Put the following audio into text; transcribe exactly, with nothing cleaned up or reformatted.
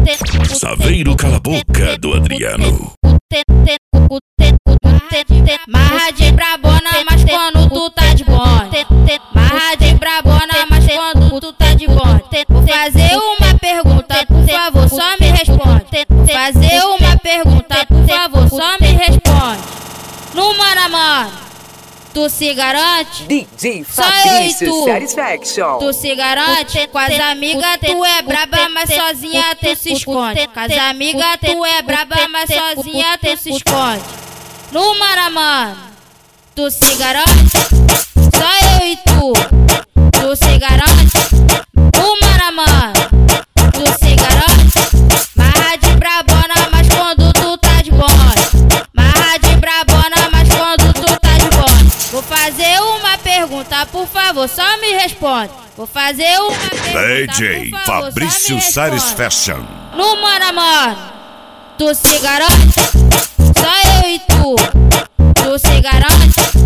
Saveiro Cala a Boca do Adriano. Marra de brabona, mas quando tu tá de bonde. Marra de brabona, mas quando tu tá de bonde. Vou fazer uma pergunta, por favor, só me responde. Fazer uma pergunta, por favor, só me responde. No mano a mano, tu se garante? D J Só eu e Fabrício tu. Satisfaction. Tu se garante? Com as amigas tu é braba, mas sozinha tu se esconde. Com as amigas tu é braba, mas sozinha tu se esconde. No mano a mano, tu se garante? Só eu e tu. Tu se garante? No mano a mano, tu se garante? Marra de brabona, mas quando tu tá de bonde. Marra de brabona, mas quando tu tá de bonde. Vou fazer uma pergunta, por favor, só me responde. Vou fazer uma pergunta, D J por favor, Fabrício só me responde. Satisfaction. No mano a mano, tu se garante? Só eu e tu. Tu se garante?